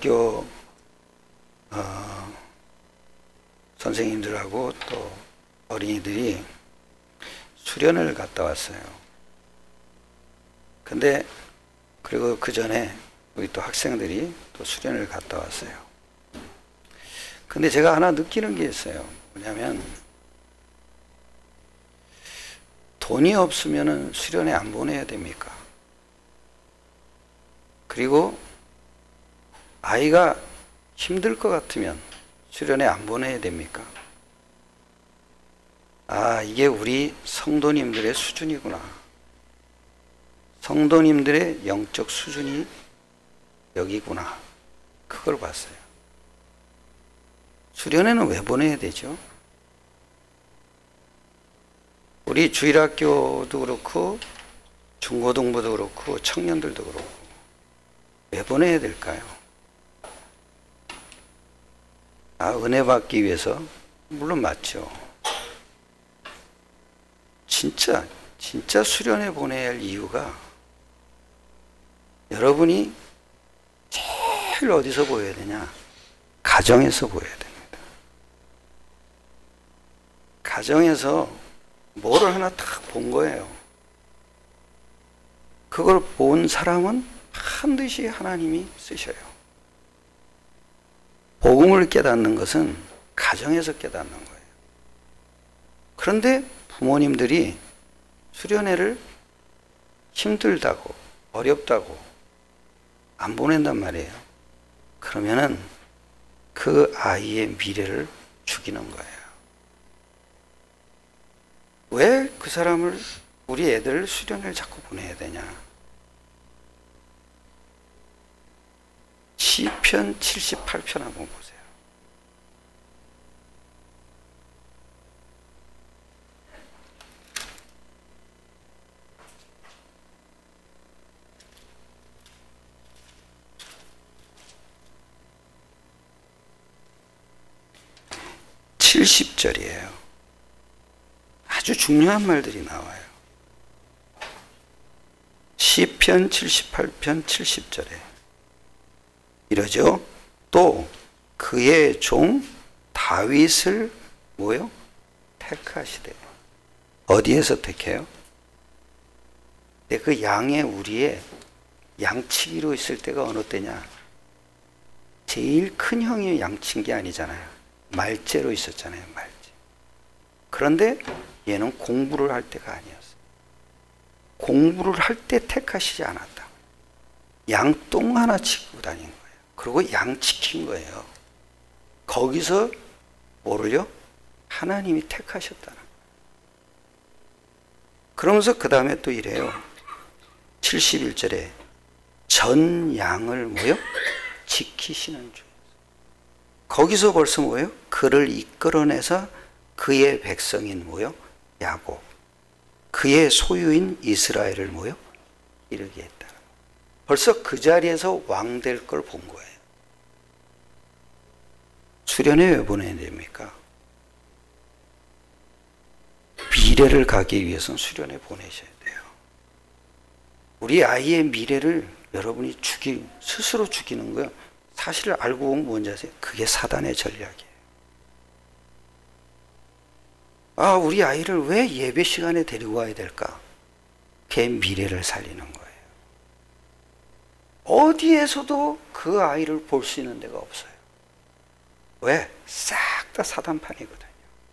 주일학교 선생님들하고 또 어린이들이 수련을 갔다 왔어요. 근데 그리고 그 전에 우리 또 학생들이 또 수련을 갔다 왔어요. 근데 제가 하나 느끼는 게 있어요. 뭐냐면 돈이 없으면 수련회 안 보내야 됩니까? 그리고 아이가 힘들 것 같으면 수련회 안 보내야 됩니까? 아, 이게 우리 성도님들의 수준이구나. 성도님들의 영적 수준이 여기구나. 그걸 봤어요. 수련회는 왜 보내야 되죠? 우리 주일학교도 그렇고 중고등부도 그렇고 청년들도 그렇고 왜 보내야 될까요? 아, 은혜 받기 위해서? 물론 맞죠. 진짜 수련회 보내야 할 이유가 여러분이 제일 어디서 보여야 되냐? 가정에서 보여야 됩니다. 가정에서 뭐를 하나 딱 본 거예요. 그걸 본 사람은 반드시 하나님이 쓰셔요. 복음을 깨닫는 것은 가정에서 깨닫는 거예요. 그런데 부모님들이 수련회를 힘들다고 어렵다고 안 보낸단 말이에요. 그러면은 그 아이의 미래를 죽이는 거예요. 왜 그 사람을 우리 애들 수련회를 자꾸 보내야 되냐? 시편 78편 한번 보세요. (70절이에요) 아주 중요한 말들이 나와요. 시편 78편 70절에 이러죠. 또 그의 종 다윗을 뭐요? 택하시되. 어디에서 택해요? 그 양의 우리의 양치기로 있을 때가 어느 때냐? 제일 큰 형이 양친 게 아니잖아요. 말째로 있었잖아요. 말째. 그런데 얘는 공부를 할 때가 아니었어요. 공부를 할 때 택하시지 않았다. 양똥 하나 치고 다닌 거예요. 그리고 양 지킨 거예요. 거기서 뭐를요? 하나님이 택하셨다는 거예요. 그러면서 그 다음에 또 이래요. 71절에 전 양을 뭐요? 지키시는 주. 거기서 벌써 뭐예요? 그를 이끌어내서 그의 백성인 뭐요? 야곱, 그의 소유인 이스라엘을 뭐요? 이르게 했다. 벌써 그 자리에서 왕 될 걸 본 거예요. 수련회 왜 보내야 됩니까? 미래를 가기 위해서는 수련회 보내셔야 돼요. 우리 아이의 미래를 여러분이 스스로 죽이는 거예요. 사실을 알고 보면 뭔지 아세요? 그게 사단의 전략이에요. 아, 우리 아이를 왜 예배 시간에 데리고 와야 될까? 걔 미래를 살리는 거예요. 어디에서도 그 아이를 볼 수 있는 데가 없어요. 왜? 싹 다 사단판이거든요.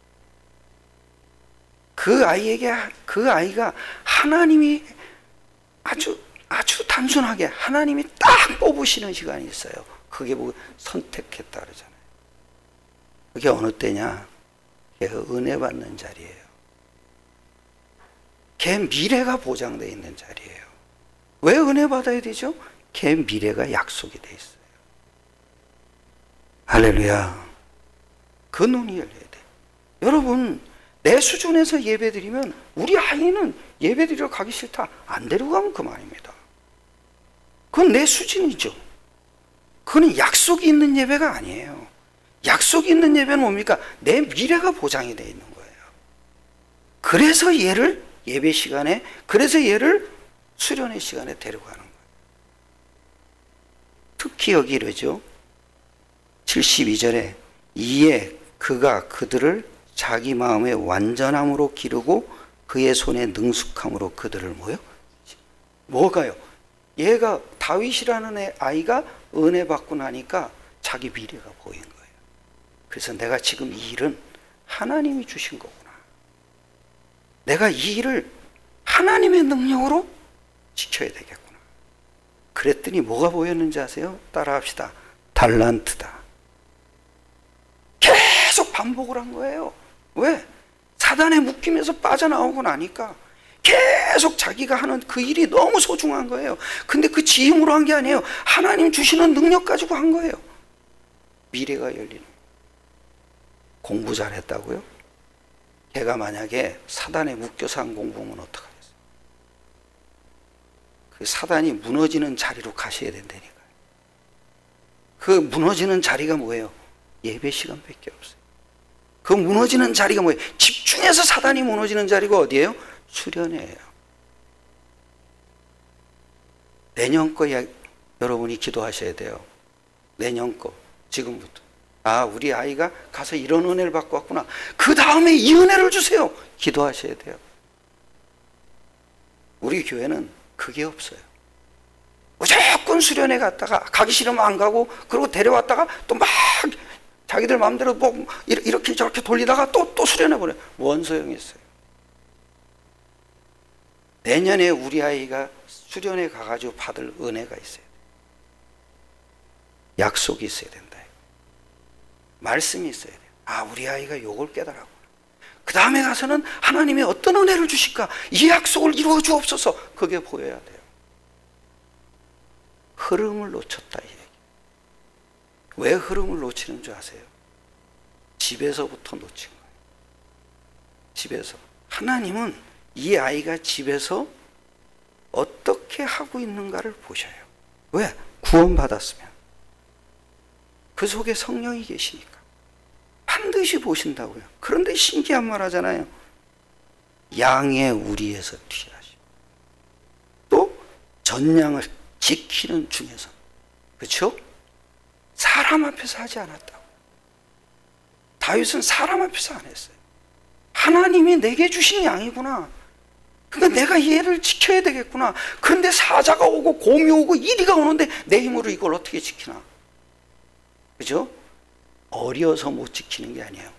그 아이가 하나님이 아주 단순하게 하나님이 딱 뽑으시는 시간이 있어요. 그게 뭐 선택했다 그러잖아요. 그게 어느 때냐? 걔가 은혜 받는 자리예요. 걔 미래가 보장되어 있는 자리예요. 왜 은혜 받아야 되죠? 걔 미래가 약속이 되어 있어요. 할렐루야. 그 눈이 열려야 돼. 여러분, 내 수준에서 예배드리면 우리 아이는 예배드리러 가기 싫다. 안 데리고 가면 그만입니다. 그건 내 수준이죠. 그건 약속이 있는 예배가 아니에요. 약속이 있는 예배는 뭡니까? 내 미래가 보장이 되어 있는 거예요. 그래서 얘를 예배 시간에, 그래서 얘를 수련회 시간에 데려가는 거예요. 특히 여기 이러죠. 72절에 이에 그가 그들을 자기 마음의 완전함으로 기르고 그의 손의 능숙함으로 그들을 뭐가요? 얘가 다윗이라는 아이가 은혜 받고 나니까 자기 미래가 보인 거예요. 그래서 내가 지금 이 일은 하나님이 주신 거구나. 내가 이 일을 하나님의 능력으로 지켜야 되겠구나. 그랬더니 뭐가 보였는지 아세요? 따라합시다. 달란트다. 계속 반복을 한 거예요. 왜? 사단의 묶임에서 빠져나오고 나니까 계속 자기가 하는 그 일이 너무 소중한 거예요. 근데 그 지 힘으로 한 게 아니에요. 하나님 주시는 능력 가지고 한 거예요. 미래가 열리는. 공부 잘했다고요? 걔가 만약에 사단에 묶여서 한 공부면 어떡하겠어요? 그 사단이 무너지는 자리로 가셔야 된다니까요. 그 무너지는 자리가 뭐예요? 예배 시간밖에 없어요. 그 무너지는 자리가 뭐예요? 집중해서 사단이 무너지는 자리가 어디예요? 수련회예요. 내년 거 여러분이 기도하셔야 돼요. 내년 거 지금부터. 아, 우리 아이가 가서 이런 은혜를 받고 왔구나. 그 다음에 이 은혜를 주세요. 기도하셔야 돼요. 우리 교회는 그게 없어요. 무조건 수련회 갔다가 가기 싫으면 안 가고, 그리고 데려왔다가 또 막 자기들 마음대로 뭐 이렇게 저렇게 돌리다가 또 수련회 보내요. 뭔 소용이 있어요? 내년에 우리 아이가 수련회 가가지고 받을 은혜가 있어요. 약속이 있어야 된다. 말씀이 있어야 돼요. 아, 우리 아이가 요걸 깨달았구나. 그 다음에 가서는 하나님이 어떤 은혜를 주실까? 이 약속을 이루어 주옵소서. 그게 보여야 돼요. 흐름을 놓쳤다 이 얘기. 왜 흐름을 놓치는 줄 아세요? 집에서부터 놓친 거예요. 집에서. 하나님은 이 아이가 집에서 어떻게 하고 있는가를 보셔요. 왜? 구원받았으면. 그 속에 성령이 계시니까 반드시 보신다고요. 그런데 신기한 말 하잖아요. 양의 우리에서 귀하시고 또 전양을 지키는 중에서, 그렇죠? 사람 앞에서 하지 않았다고. 다윗은 사람 앞에서 안 했어요. 하나님이 내게 주신 양이구나. 그러니까 내가 얘를 지켜야 되겠구나. 그런데 사자가 오고 곰이 오고 이리가 오는데 내 힘으로 이걸 어떻게 지키나? 그죠? 어려서 못 지키는 게 아니에요.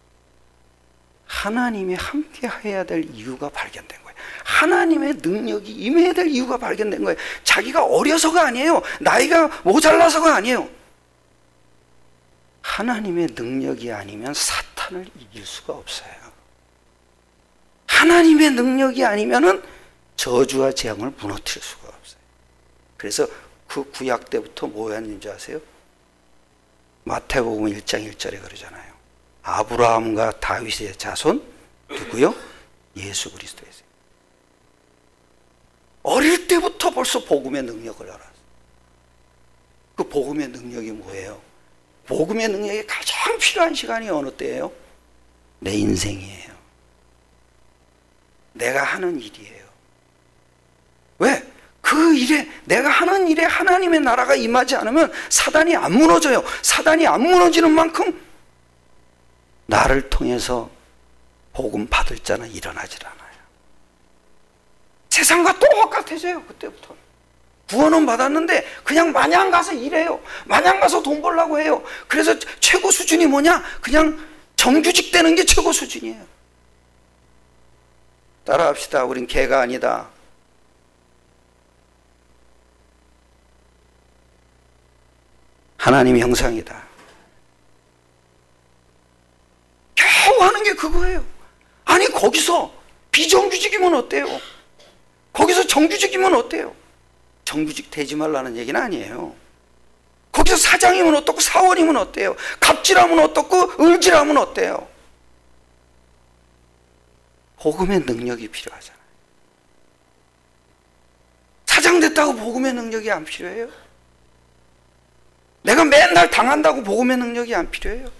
하나님이 함께 해야 될 이유가 발견된 거예요. 하나님의 능력이 임해야 될 이유가 발견된 거예요. 자기가 어려서가 아니에요. 나이가 모자라서가 아니에요. 하나님의 능력이 아니면 사탄을 이길 수가 없어요. 하나님의 능력이 아니면은 저주와 재앙을 무너뜨릴 수가 없어요. 그래서 그 구약 때부터 뭐였는지 아세요? 마태복음 1장 1절에 그러잖아요. 아브라함과 다윗의 자손 누구요? 예수 그리스도였어요. 어릴 때부터 벌써 복음의 능력을 알았어요. 그 복음의 능력이 뭐예요? 복음의 능력이 가장 필요한 시간이 어느 때예요? 내 인생이에요. 내가 하는 일이에요. 왜? 그 일에, 내가 하는 일에 하나님의 나라가 임하지 않으면 사단이 안 무너져요. 사단이 안 무너지는 만큼 나를 통해서 복음 받을 자는 일어나질 않아요. 세상과 똑같아져요. 그때부터. 구원은 받았는데 그냥 마냥 가서 일해요. 마냥 가서 돈 벌려고 해요. 그래서 최고 수준이 뭐냐? 그냥 정규직 되는 게 최고 수준이에요. 따라합시다. 우린 개가 아니다. 하나님의 형상이다. 겨우 하는 게 그거예요. 아니, 거기서 비정규직이면 어때요? 거기서 정규직이면 어때요? 정규직 되지 말라는 얘기는 아니에요. 거기서 사장이면 어떻고 사원이면 어때요? 갑질하면 어떻고 을질하면 어때요? 복음의 능력이 필요하잖아요. 사장 됐다고 복음의 능력이 안 필요해요? 내가 맨날 당한다고 복음의 능력이 안 필요해요?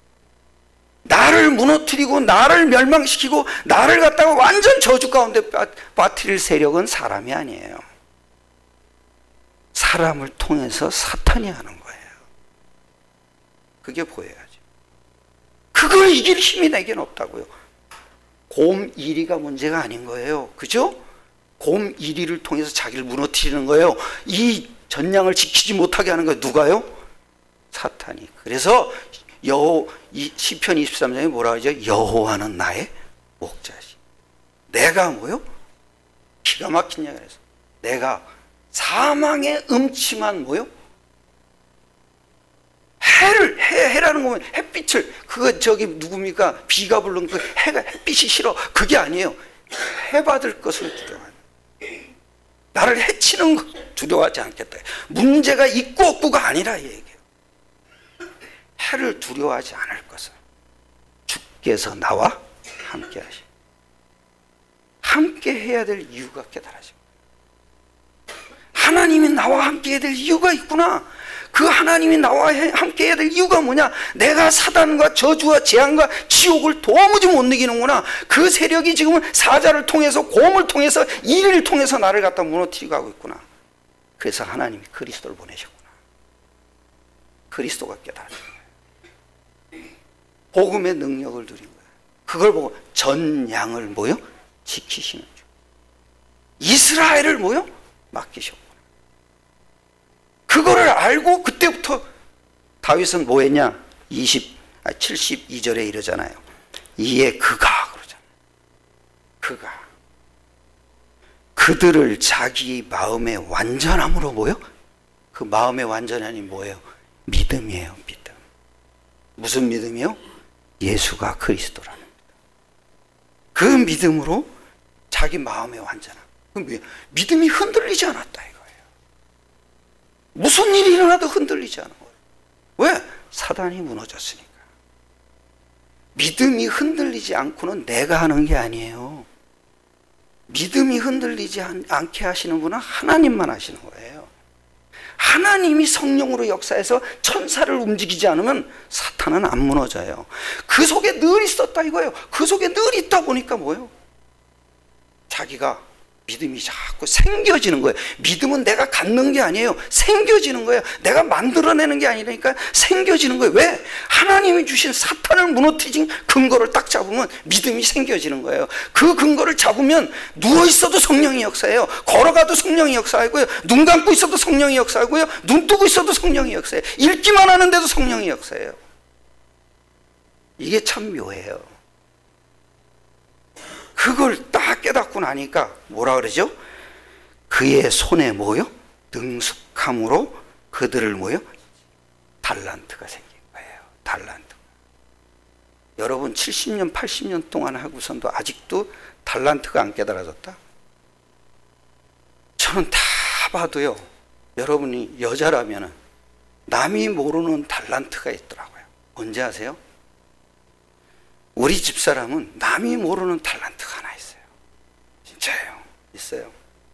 나를 무너뜨리고 나를 멸망시키고 나를 갖다가 완전 저주 가운데 빠뜨릴 세력은 사람이 아니에요. 사람을 통해서 사탄이 하는 거예요. 그게 보여야지. 그걸 이길 힘이 내겐 없다고요. 곰 1위가 문제가 아닌 거예요. 그죠? 곰 1위를 통해서 자기를 무너뜨리는 거예요. 이 전량을 지키지 못하게 하는 거예요. 누가요? 사탄이. 그래서 이 시편 23장에 뭐라 하죠? 여호와는 나의 목자시. 내가 뭐요? 기가 막힌 얘기를 해서 내가 사망의 음침한 뭐요? 해라는 거면 햇빛을, 그거 저기 누굽니까? 비가 부른 그 해가, 햇빛이 싫어. 그게 아니에요. 해 받을 것을 두려워하는, 나를 해치는 것 두려워하지 않겠다. 문제가 있고 없고가 아니라 이 얘기예요. 해를 두려워하지 않을 것을 주께서 나와 함께 하시. 함께 해야 될 이유가 깨달아집니다. 하나님이 나와 함께 해야 될 이유가 있구나. 그 하나님이 나와 함께 해야 될 이유가 뭐냐? 내가 사단과 저주와 재앙과 지옥을 도무지 못 이기는구나. 그 세력이 지금은 사자를 통해서, 곰을 통해서, 이를 통해서 나를 갖다 무너뜨리고 하고 있구나. 그래서 하나님이 그리스도를 보내셨구나. 그리스도가 깨달아진 거예요. 복음의 능력을 누린 거예요. 그걸 보고 전 양을 뭐요? 지키시는 줄. 이스라엘을 뭐요? 맡기셨구나. 그거를 알고 그때부터 다윗은 뭐 했냐? 72절에 이러잖아요. 이에 그가 그러잖아요. 그가 그들을 자기 마음의 완전함으로 뭐요? 그 마음의 완전함이 뭐예요? 믿음이에요. 믿음. 무슨 믿음이요? 예수가 그리스도라는 믿음. 그 믿음으로 자기 마음의 완전함. 믿음이 흔들리지 않았다 이거예요. 무슨 일이 일어나도 흔들리지 않은 거예요. 왜? 사단이 무너졌으니까. 믿음이 흔들리지 않고는 내가 하는 게 아니에요. 믿음이 흔들리지 않게 하시는 분은 하나님만 하시는 거예요. 하나님이 성령으로 역사해서 천사를 움직이지 않으면 사탄은 안 무너져요. 그 속에 늘 있었다 이거예요. 그 속에 늘 있다 보니까 뭐예요? 자기가 믿음이 자꾸 생겨지는 거예요. 믿음은 내가 갖는 게 아니에요. 생겨지는 거예요. 내가 만들어내는 게 아니라니까 생겨지는 거예요. 왜? 하나님이 주신 사탄을 무너뜨린 근거를 딱 잡으면 믿음이 생겨지는 거예요. 그 근거를 잡으면 누워있어도 성령이 역사해요. 걸어가도 성령이 역사하고요. 눈 감고 있어도 성령이 역사하고요. 눈 뜨고 있어도 성령이 역사해요. 읽기만 하는데도 성령이 역사해요. 이게 참 묘해요. 그걸 딱 깨닫고 나니까 뭐라 그러죠? 그의 손에 뭐요? 능숙함으로 그들을 뭐요? 달란트가 생긴 거예요. 달란트. 여러분 70년 80년 동안 하고선도 아직도 달란트가 안 깨달아졌다? 저는 다 봐도요, 여러분이 여자라면 남이 모르는 달란트가 있더라고요. 뭔지 아세요? 우리 집사람은 남이 모르는 달란트가 하나 있어요. 진짜예요. 있어요.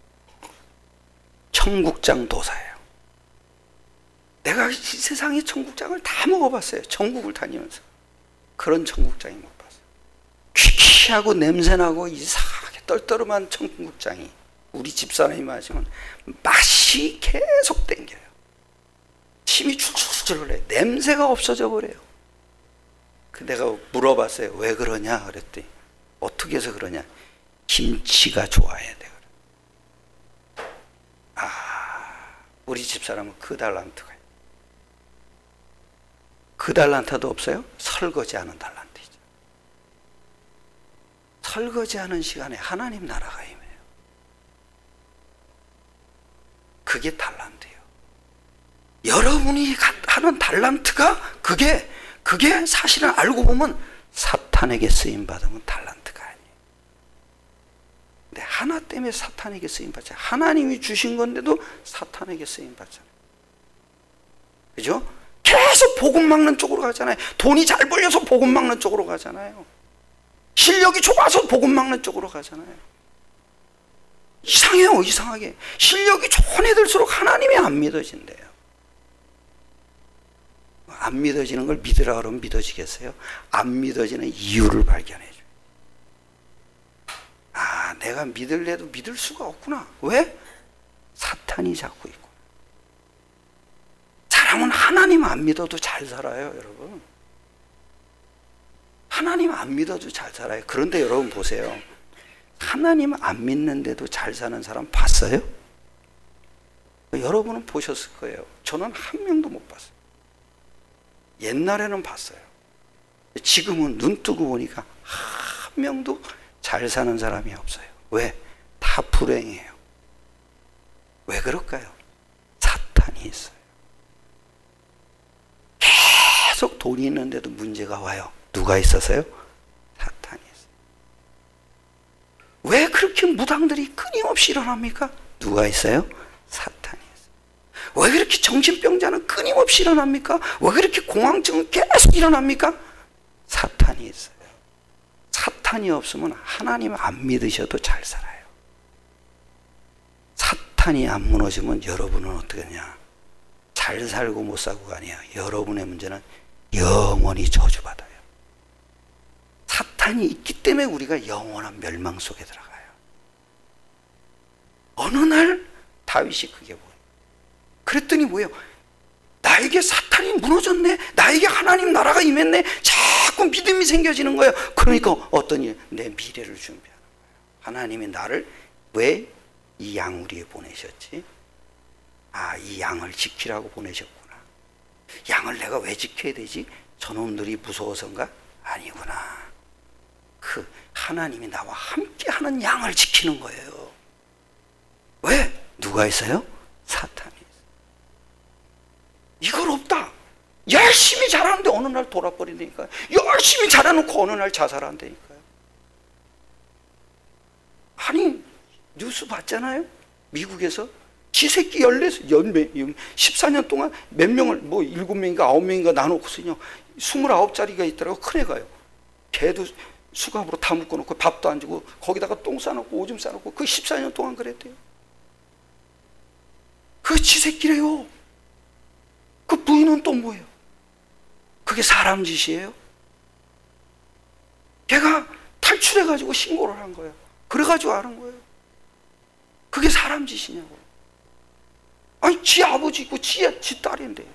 청국장 도사예요. 내가 이 세상의 청국장을 다 먹어봤어요. 전국을 다니면서. 그런 청국장이 못 봤어요. 귀키하고 냄새나고 이상하게 떨떠름한 청국장이 우리 집사람이 마시면 맛이 계속 땡겨요. 침이 줄줄 흘러요. 냄새가 없어져 버려요. 내가 물어봤어요. 왜 그러냐 그랬더니 어떻게 해서 그러냐? 김치가 좋아야 돼. 우리 집사람은 그 달란트가 있어요. 그 달란트도 없어요? 설거지하는 달란트이죠. 설거지하는 시간에 하나님 나라가 임해요. 그게 달란트예요. 여러분이 하는 달란트가 그게 사실은 알고 보면 사탄에게 쓰임받으면 달란트가 아니에요. 근데 하나 때문에 사탄에게 쓰임받잖아요. 하나님이 주신 건데도 사탄에게 쓰임받잖아요. 그죠? 계속 복음 막는 쪽으로 가잖아요. 돈이 잘 벌려서 복음 막는 쪽으로 가잖아요. 실력이 좋아서 복음 막는 쪽으로 가잖아요. 이상해요. 이상하게. 실력이 좋은 애들수록 하나님이 안 믿어진대요. 안 믿어지는 걸 믿으라 그러면 믿어지겠어요? 안 믿어지는 이유를 발견해 줘요. 내가 믿을래도 믿을 수가 없구나. 왜? 사탄이 잡고 있고. 사람은 하나님 하나님 안 믿어도 잘 살아요, 여러분. 하나님 안 믿어도 잘 살아요. 그런데 여러분 보세요. 하나님 안 믿는데도 잘 사는 사람 봤어요? 여러분은 보셨을 거예요. 저는 한 명도 못 봤어요. 옛날에는 봤어요. 지금은 눈 뜨고 보니까 한 명도 잘 사는 사람이 없어요. 왜? 다 불행해요. 왜 그럴까요? 사탄이 있어요. 계속 돈이 있는데도 문제가 와요. 누가 있어서요? 사탄이 있어요. 왜 그렇게 무당들이 끊임없이 일어납니까? 누가 있어요? 사탄이 있어요. 왜 그렇게 정신병자는 끊임없이 일어납니까? 왜 그렇게 공황증은 계속 일어납니까? 사탄이 있어요. 사탄이 없으면 하나님 안 믿으셔도 잘 살아요. 사탄이 안 무너지면 여러분은 어떻게 하냐? 잘 살고 못 살고가 아니야. 여러분의 문제는 영원히 저주받아요. 사탄이 있기 때문에 우리가 영원한 멸망 속에 들어가요. 어느 날 다윗이 그게 뭐예요? 그랬더니 뭐예요? 나에게 사탄이 무너졌네. 나에게 하나님 나라가 임했네. 자꾸 믿음이 생겨지는 거예요. 그러니까 어떤 일? 내 미래를 준비하는 거예요. 하나님이 나를 왜 이 양우리에 보내셨지? 아, 이 양을 지키라고 보내셨구나. 양을 내가 왜 지켜야 되지? 저놈들이 무서워서인가? 아니구나. 그 하나님이 나와 함께하는 양을 지키는 거예요. 왜? 누가 있어요? 사탄이 있어요. 이걸 없다. 열심히 잘하는데 어느 날 돌아버린다니까요. 열심히 잘해놓고 어느 날 자살한다니까요. 아니 뉴스 봤잖아요. 미국에서 지 새끼 14년 동안 몇 명을 뭐 7명인가 9명인가 나눠놓고서요 29짜리가 있더라고. 큰애가요. 걔도 수갑으로 다 묶어놓고 밥도 안 주고 거기다가 똥 싸놓고 오줌 싸놓고 그 14년 동안 그랬대요. 그 지 새끼래요. 그 부인은 또 뭐예요? 그게 사람 짓이에요? 걔가 탈출해가지고 신고를 한 거예요. 그래가지고 아는 거예요. 그게 사람 짓이냐고. 아니 지 아버지 있고 지 딸인데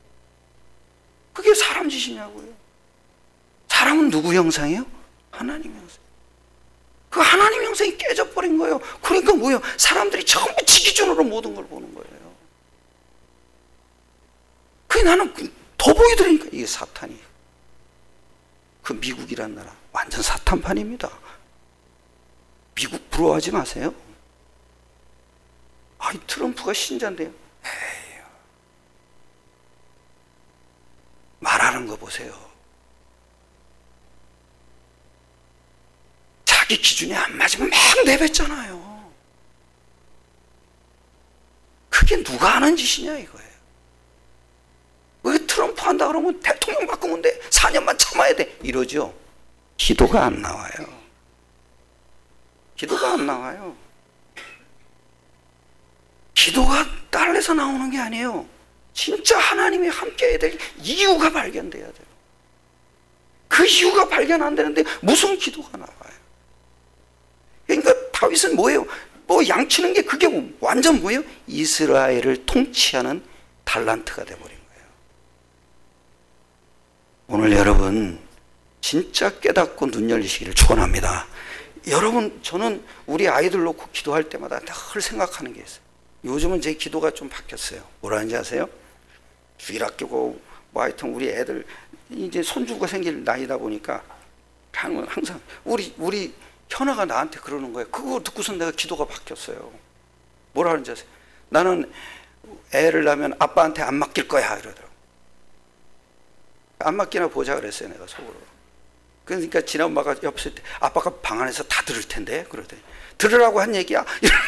그게 사람 짓이냐고요. 사람은 누구 형상이에요? 하나님 형상. 그 하나님 형상이 깨져버린 거예요. 그러니까 뭐예요? 사람들이 전부 지 기준으로 모든 걸 보는 거예요. 그게 나는 더 보이더라니까. 이게 사탄이. 그 미국이란 나라 완전 사탄판입니다. 미국 부러워하지 마세요. 아이 트럼프가 신자인데요. 에이, 말하는 거 보세요. 자기 기준에 안 맞으면 막 내뱉잖아요. 그게 누가 하는 짓이냐 이거예요. 왜 트럼프 한다 그러면 대통령 바꾸면 돼. 4년만 참아야 돼. 이러죠. 기도가 안 나와요. 기도가 안 나와요. 기도가 딸려서 나오는 게 아니에요. 진짜 하나님이 함께 해야 될 이유가 발견돼야 돼요. 그 이유가 발견 안 되는데 무슨 기도가 나와요? 그러니까 다윗은 뭐예요? 뭐 양치는 게 그게 완전 뭐예요? 이스라엘을 통치하는 달란트가 돼버린 거예요. 오늘 여러분 진짜 깨닫고 눈 열리시기를 축원합니다. 여러분 저는 우리 아이들 놓고 기도할 때마다 늘 생각하는 게 있어요. 요즘은 제 기도가 좀 바뀌었어요. 뭐라는지 아세요? 주일학교고 뭐 하여튼 우리 애들 이제 손주가 생길 나이다 보니까 항상 우리 현아가 나한테 그러는 거예요. 그거 듣고선 내가 기도가 바뀌었어요. 뭐라는지 아세요? 나는 애를 낳으면 아빠한테 안 맡길 거야 이러더라고. 안 맡기나 보자 그랬어요. 내가 속으로. 그러니까 지난엄마가 옆에 때 아빠가 방 안에서 다 들을 텐데 그러더니 들으라고 한 얘기야?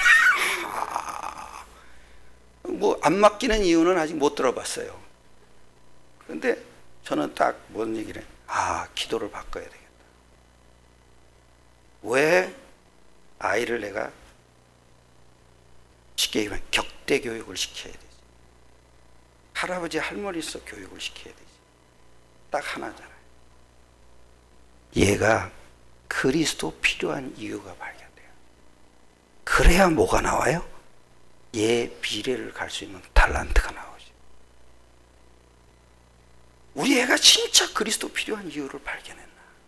뭐 안 맡기는 이유는 아직 못 들어봤어요. 그런데 저는 딱 뭔 얘기를 해요? 아, 기도를 바꿔야 되겠다. 왜 아이를 내가 쉽게 얘기하면 격대 교육을 시켜야 되지? 할아버지 할머니서 교육을 시켜야 되지. 딱 하나잖아요. 얘가 그리스도 필요한 이유가 발견돼요. 그래야 뭐가 나와요? 얘 미래를 갈 수 있는 달란트가 나오죠. 우리 애가 진짜 그리스도 필요한 이유를 발견했나?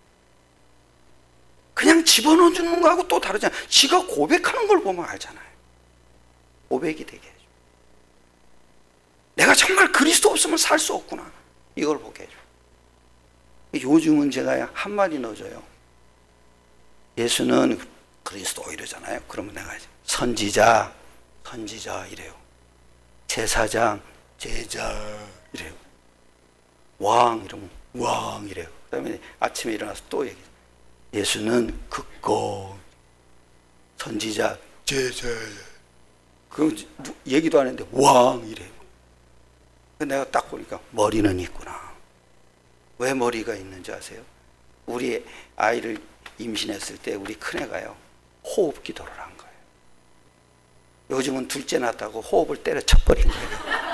그냥 집어넣어 주는 거하고 또 다르잖아요. 지가 고백하는 걸 보면 알잖아요. 고백이 되게 해줘. 내가 정말 그리스도 없으면 살 수 없구나. 이걸 보게 해줘. 요즘은 제가 한마디 넣어줘요. 예수는 그리스도 이러잖아요. 그러면 내가 선지자 이래요. 제사장, 제자 이래요. 왕 이러면 왕 이래요. 그 다음에 아침에 일어나서 또 얘기해요. 예수는 극고, 선지자, 제자. 그럼 얘기도 안 했는데 왕 이래요. 내가 딱 보니까 머리는 있구나. 왜 머리가 있는지 아세요? 우리 아이를 임신했을 때 우리 큰애가요, 호흡 기도를 한 거예요. 요즘은 둘째 낳았다고 호흡을 때려쳐버린 거예요.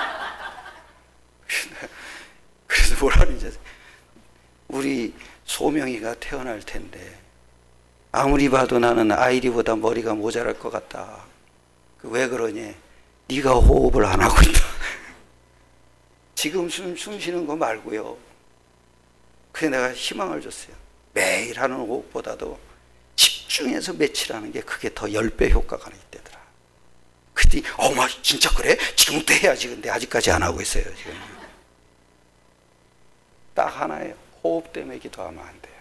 그래서 뭐라 하는지 아세요? 우리 소명이가 태어날 텐데 아무리 봐도 나는 아이리보다 머리가 모자랄 것 같다. 왜 그러니? 네가 호흡을 안 하고 있다. 지금 숨 쉬는 거 말고요. 그래서 내가 희망을 줬어요. 매일 하는 호흡보다도 집중해서 며칠 하는 게 그게 더 10배 효과가 있대더라. 그랬더니 어머 진짜 그래? 지금부터 해야지. 근데 아직까지 안 하고 있어요. 지금 딱 하나예요. 호흡 때문에 기도하면 안 돼요.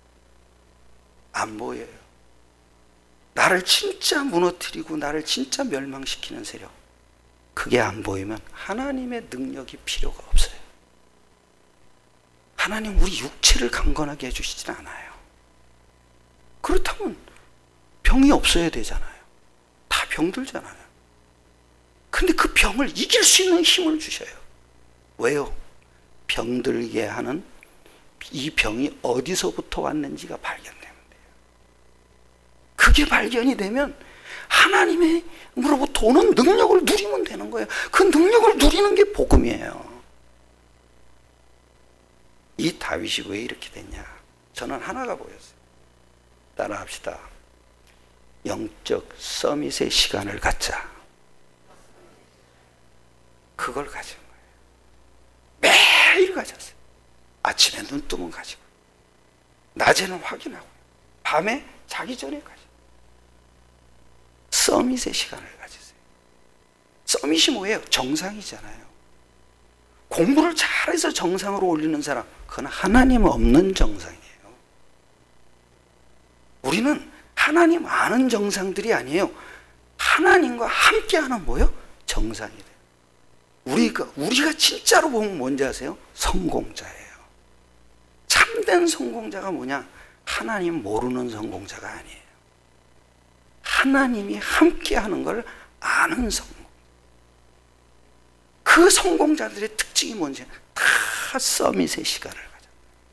안 보여요. 나를 진짜 무너뜨리고 나를 진짜 멸망시키는 세력, 그게 안 보이면 하나님의 능력이 필요가 없어요. 하나님 우리 육체를 강건하게 해주시진 않아요. 그렇다면 병이 없어야 되잖아요. 다 병들잖아요. 근데 그 병을 이길 수 있는 힘을 주셔요. 왜요? 병들게 하는 이 병이 어디서부터 왔는지가 발견되면 돼요. 그게 발견이 되면 하나님으로부터 오는 능력을 누리면 되는 거예요. 그 능력을 누리는 게 복음이에요. 이 다윗이 왜 이렇게 됐냐? 저는 하나가 보였어요. 따라합시다. 영적 서밋의 시간을 갖자. 그걸 가진 거예요. 매일 가졌어요. 아침에 눈 뜨면 가지고, 낮에는 확인하고, 밤에 자기 전에 가지고. 서밋의 시간을 가지세요. 서밋이 뭐예요? 정상이잖아요. 공부를 잘해서 정상으로 올리는 사람, 그건 하나님 없는 정상이에요. 우리는 하나님 아는 정상들이 아니에요. 하나님과 함께하는 뭐예요? 정상이 돼요. 우리가 진짜로 보면 뭔지 아세요? 성공자예요. 참된 성공자가 뭐냐? 하나님 모르는 성공자가 아니에요. 하나님이 함께하는 걸 아는 성공. 그 성공자들의 특징이 뭔지 다 서밋의 시간을 가져.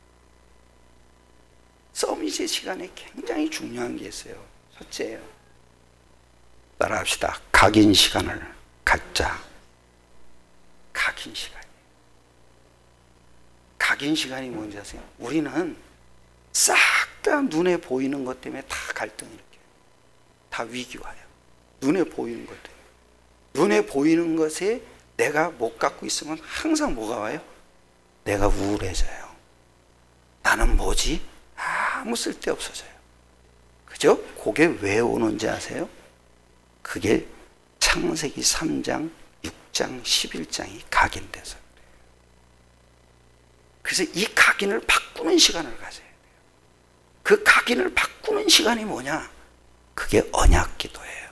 서밋의 시간에 굉장히 중요한 게 있어요. 첫째예요. 따라합시다. 각인 시간을 갖자. 각인 시간. 각인 시간이 뭔지 아세요? 우리는 싹 다 눈에 보이는 것 때문에 다 갈등이 이렇게, 다 위기 와요. 눈에 보이는 것 때문에. 눈에 보이는 것에 내가 못 갖고 있으면 항상 뭐가 와요? 내가 우울해져요. 나는 뭐지? 아무 쓸데 없어져요. 그죠? 그게 왜 오는지 아세요? 그게 창세기 3장, 6장, 11장이 각인돼서 그래요. 그래서 이 각인을 바꾸는 시간을 가져야 돼요. 그 각인을 바꾸는 시간이 뭐냐? 그게 언약 기도예요.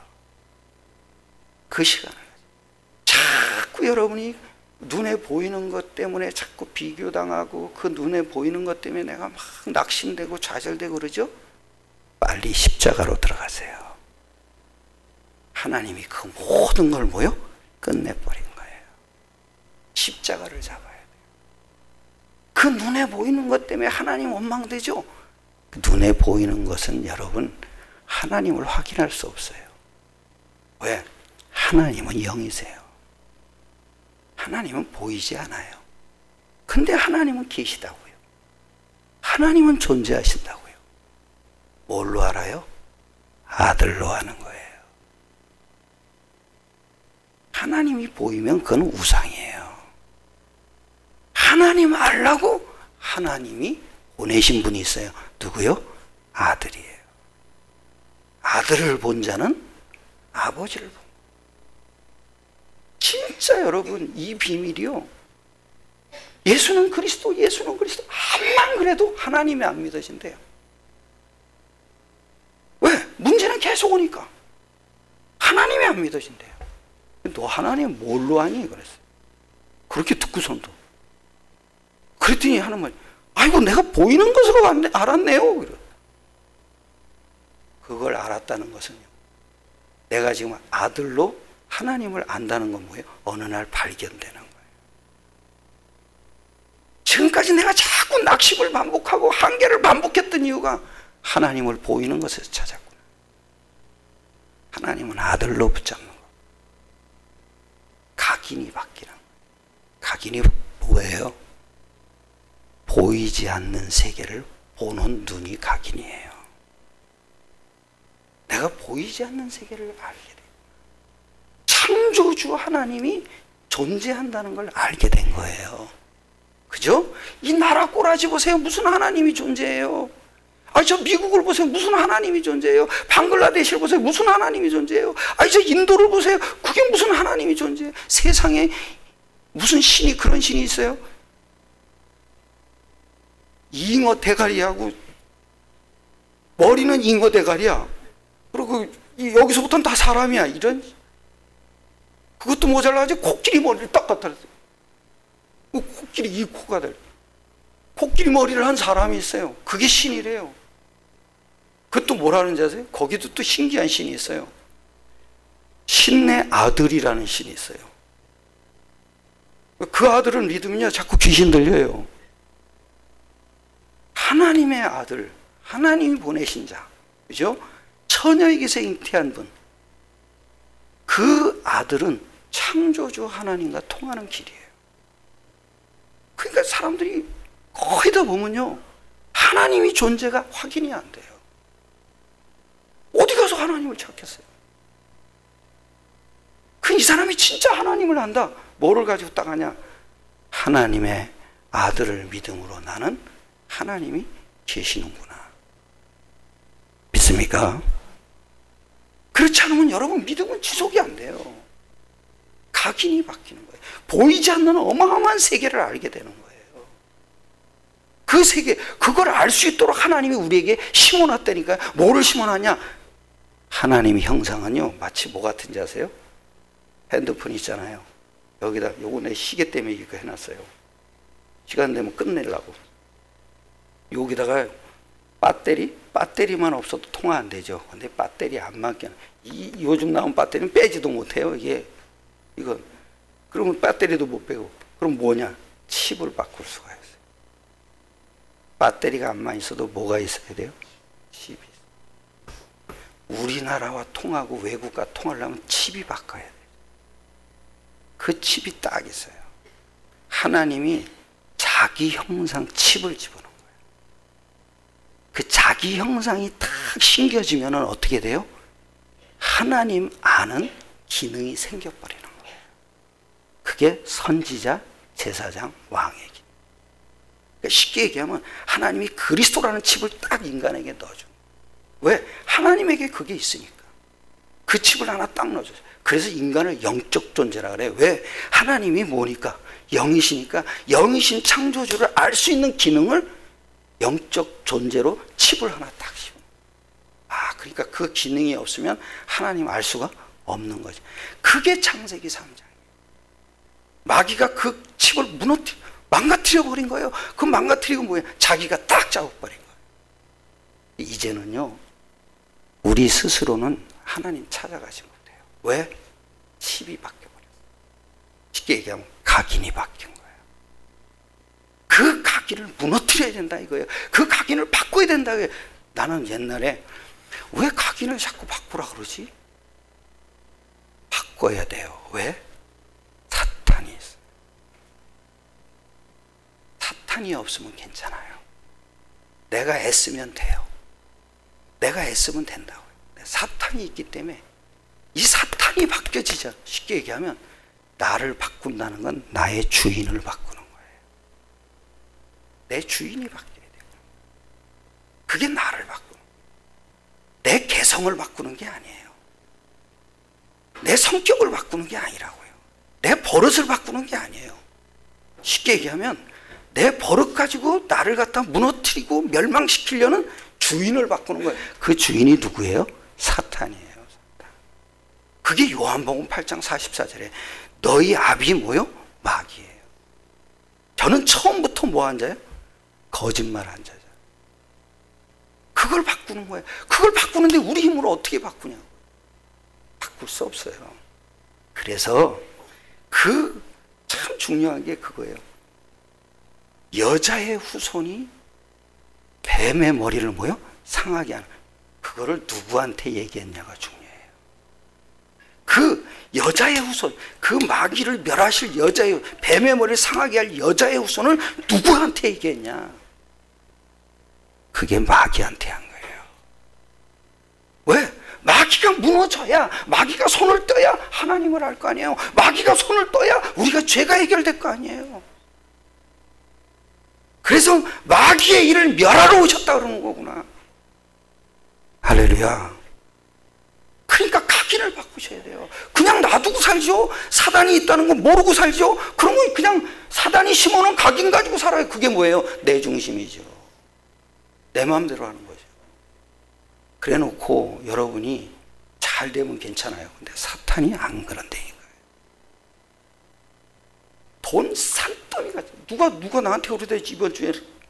그 시간을 자꾸 여러분이 눈에 보이는 것 때문에 자꾸 비교당하고 그 눈에 보이는 것 때문에 내가 막 낙심되고 좌절되고 그러죠? 빨리 십자가로 들어가세요. 하나님이 그 모든 걸 뭐요? 끝내버린 거예요. 십자가를 잡아야 돼요. 그 눈에 보이는 것 때문에 하나님 원망되죠? 그 눈에 보이는 것은 여러분 하나님을 확인할 수 없어요. 왜? 하나님은 영이세요. 하나님은 보이지 않아요. 근데 하나님은 계시다고요. 하나님은 존재하신다고요. 뭘로 알아요? 아들로 하는 거예요. 하나님이 보이면 그건 우상이에요. 하나님 알라고 하나님이 보내신 분이 있어요. 누구요? 아들이에요. 아들을 본 자는 아버지를 본. 진짜 여러분, 이 비밀이요, 예수는 그리스도, 예수는 그리스도 한만 그래도 하나님이 안 믿어진대요. 왜? 문제는 계속 오니까 하나님이 안 믿어진대요. 너 하나님 뭘로 아니? 그랬어요. 그렇게 듣고선도. 그랬더니 하는 말, 아이고 내가 보이는 것으로 알았네요. 그걸 알았다는 것은요, 내가 지금 아들로 하나님을 안다는 건 뭐예요? 어느 날 발견되는 거예요. 지금까지 내가 자꾸 낙심을 반복하고 한계를 반복했던 이유가 하나님을 보이는 것에서 찾았구나. 하나님은 아들로 붙잡는 거. 각인이 바뀌는 거예요. 각인이 뭐예요? 보이지 않는 세계를 보는 눈이 각인이에요. 내가 보이지 않는 세계를 알게 돼요. 창조주 하나님이 존재한다는 걸 알게 된 거예요. 그죠? 이 나라 꼬라지 보세요. 무슨 하나님이 존재해요? 저 미국을 보세요. 무슨 하나님이 존재해요? 방글라데시를 보세요. 무슨 하나님이 존재해요? 저 인도를 보세요. 그게 무슨 하나님이 존재해요? 세상에 무슨 신이, 그런 신이 있어요? 잉어 대가리하고 머리는 잉어 대가리야. 그리고 여기서부터는 다 사람이야. 이런, 그것도 모자라가지고 코끼리 머리를 딱 갖다 놨어요. 코끼리 이 코가 될, 코끼리 머리를 한 사람이 있어요. 그게 신이래요. 그것도 뭐라는지 아세요? 거기도 또 신기한 신이 있어요. 신의 아들이라는 신이 있어요. 그 아들을 믿으면요, 자꾸 귀신 들려요. 하나님의 아들, 하나님이 보내신 자, 그죠? 처녀에게서 잉태한 분, 그 아들은 창조주 하나님과 통하는 길이에요. 그러니까 사람들이 거의 다 보면요, 하나님이 존재가 확인이 안 돼요. 어디 가서 하나님을 찾겠어요? 이 사람이 진짜 하나님을 안다. 뭐를 가지고 딱 하냐? 하나님의 아들을 믿음으로 나는 하나님이 계시는구나. 믿습니까? 그렇지 않으면 여러분 믿음은 지속이 안 돼요. 각인이 바뀌는 거예요. 보이지 않는 어마어마한 세계를 알게 되는 거예요. 그 세계, 그걸 알 수 있도록 하나님이 우리에게 심어놨다니까요. 뭐를 심어놨냐? 하나님의 형상은요, 마치 뭐 같은지 아세요? 핸드폰 있잖아요. 여기다, 요거 내 시계 때문에 이거 해놨어요. 시간 되면 끝내려고. 여기다가 배터리만 없어도 통화 안 되죠. 근데 배터리 안 맞게, 요즘 나온 배터리는 빼지도 못해요. 이건. 그러면 배터리도 못 빼고. 그럼 뭐냐? 칩을 바꿀 수가 있어요. 배터리가 안만 있어도 뭐가 있어야 돼요? 칩이. 우리나라와 통하고 외국과 통하려면 칩이 바꿔야 돼요. 그 칩이 딱 있어요. 하나님이 자기 형상 칩을 집어넣은 거예요. 그 자기 형상이 딱 심겨지면 어떻게 돼요? 하나님 아는 기능이 생겨버리는 거예요. 그게 선지자, 제사장, 왕의 기능. 그러니까 쉽게 얘기하면 하나님이 그리스도라는 칩을 딱 인간에게 넣어줘요. 왜? 하나님에게 그게 있으니까. 그 칩을 하나 딱 넣어줘요. 그래서 인간을 영적 존재라 그래요. 왜? 하나님이 뭐니까? 영이시니까 영이신 창조주를 알 수 있는 기능을 영적 존재로 칩을 하나 딱 씌워. 그러니까 그 기능이 없으면 하나님 알 수가 없는 거죠. 그게 창세기 3장이에요. 마귀가 그 칩을 망가뜨려 버린 거예요. 그 망가뜨리고 뭐예요? 자기가 딱 잡아버린 거예요. 이제는요, 우리 스스로는 하나님 찾아가지 못해요. 왜? 칩이 바뀌어버렸어요. 쉽게 얘기하면 각인이 바뀐 거예요. 그 각인을 무너뜨려야 된다 이거예요. 그 각인을 바꿔야 된다 이거예요. 나는 옛날에 왜 각인을 자꾸 바꾸라 그러지? 바꿔야 돼요. 왜? 사탄이 있어요. 사탄이 없으면 괜찮아요. 내가 애쓰면 돼요. 내가 애쓰면 된다고요. 사탄이 있기 때문에 이 사탄이 바뀌어지자. 쉽게 얘기하면 나를 바꾼다는 건 나의 주인을 바꾸는 거예요. 내 주인이 바뀌어야 돼요. 그게 나를 바꾸는, 내 개성을 바꾸는 게 아니에요. 내 성격을 바꾸는 게 아니라고요. 내 버릇을 바꾸는 게 아니에요. 쉽게 얘기하면 내 버릇 가지고 나를 갖다 무너뜨리고 멸망시키려는 주인을 바꾸는 거예요. 그 주인이 누구예요? 사탄이에요. 사탄. 그게 요한복음 8장 44절에 너희 아비 뭐요? 마귀예요. 저는 처음부터 뭐 한 자예요? 거짓말한 자죠. 그걸 바꾸는 거예요. 그걸 바꾸는데 우리 힘으로 어떻게 바꾸냐고. 바꿀 수 없어요. 그래서 그 참 중요한 게 그거예요. 여자의 후손이 뱀의 머리를 뭐요? 상하게 하는, 그거를 누구한테 얘기했냐가 중요해요. 그 여자의 후손, 그 마귀를 멸하실 여자의, 뱀의 머리를 상하게 할 여자의 후손을 누구한테 얘기했냐? 그게 마귀한테 한 거예요. 왜? 마귀가 무너져야, 마귀가 손을 떠야 하나님을 알 거 아니에요. 마귀가 손을 떠야 우리가 죄가 해결될 거 아니에요. 그래서 마귀의 일을 멸하러 오셨다 그러는 거구나. 할렐루야. 그러니까 각인을 바꾸셔야 돼요. 그냥 놔두고 살죠. 사단이 있다는 거 모르고 살죠. 그러면 그냥 사단이 심어놓은 각인 가지고 살아요. 그게 뭐예요? 내 중심이죠. 내 마음대로 하는 거죠. 그래 놓고 여러분이 잘 되면 괜찮아요. 근데 사탄이 안 그런다니까요. 돈 산더미가, 누가 나한테 그러대. 이번 주에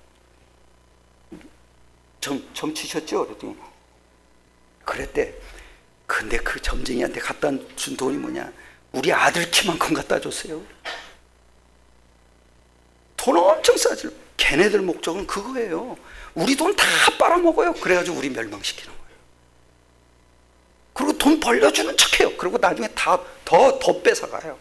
점치셨죠? 그랬더니 그랬대. 근데 그 점쟁이한테 갖다 준 돈이 뭐냐? 우리 아들 키만큼 갖다 줬어요. 돈 엄청 싸죠. 걔네들 목적은 그거예요. 우리 돈 다 빨아먹어요. 그래가지고 우리 멸망시키는 거예요. 그리고 돈 벌려주는 척해요. 그리고 나중에 더 뺏어가요.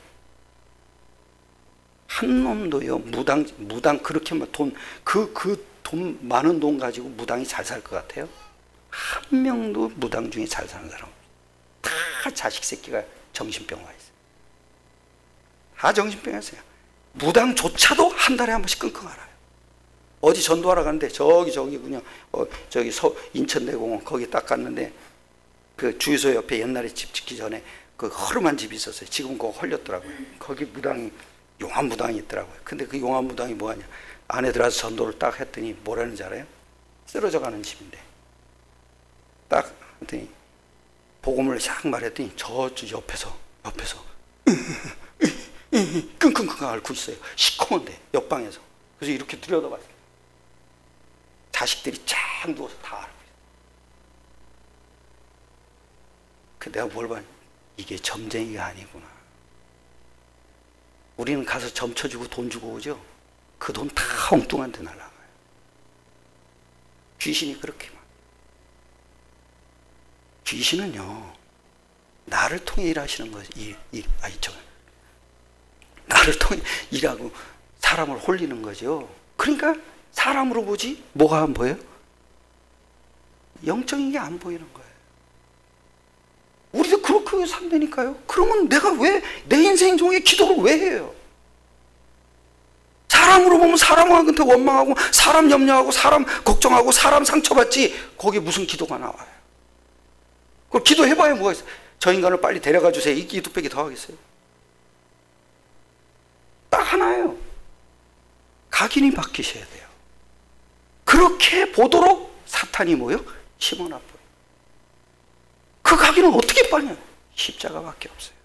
한 놈도요, 무당 그렇게 돈 많은 돈 가지고 무당이 잘 살 것 같아요? 한 명도 무당 중에 잘 사는 사람, 다 자식 새끼가 정신병 와 있어요. 다 정신병 왔어요. 무당조차도 한 달에 한 번씩 끙끙 앓아요. 어디 전도하러 가는데 저기 그냥 저기 인천대공원 거기 딱 갔는데 그 주유소 옆에 옛날에 집 짓기 전에 그 허름한 집이 있었어요. 지금 그거 헐렸더라고요. 거기 무당이, 용한 무당이 있더라고요. 근데 그 용한 무당이 뭐하냐, 안에 들어가서 전도를 딱 했더니 뭐라는지 알아요? 쓰러져 가는 집인데 딱 했더니 복음을 싹 말했더니 저쪽 옆에서 끙끙끙 앓고 있어요. 시커먼데 옆방에서. 그래서 이렇게 들여다봤어요. 자식들이 쫙 누워서 다 앓고 있어요. 그 내가 뭘 봤냐, 이게 점쟁이가 아니구나. 우리는 가서 점 쳐주고 돈 주고 오죠. 그 돈 다 엉뚱한 데 날아가요. 귀신이 그렇게만. 귀신은요, 나를 통해 일하시는 거예요. 나를 통해 일하고 사람을 홀리는 거죠. 그러니까 사람으로 보지 뭐가 안 보여요? 영적인 게 안 보이는 거예요. 우리도 그렇게 산다니까요. 그러면 내가 왜 내 인생 중에 기도를 왜 해요? 사람으로 보면 사람한테 원망하고 사람 염려하고 사람 걱정하고 사람 상처받지, 거기에 무슨 기도가 나와요? 그걸 기도해봐야 뭐가 있어요? 저 인간을 빨리 데려가 주세요. 이 기도밖에 더 하겠어요? 딱 하나예요. 각인이 바뀌셔야 돼요. 그렇게 보도록 사탄이 뭐요? 심어놨어요. 그 각인은 어떻게 빠냐? 십자가밖에 없어요.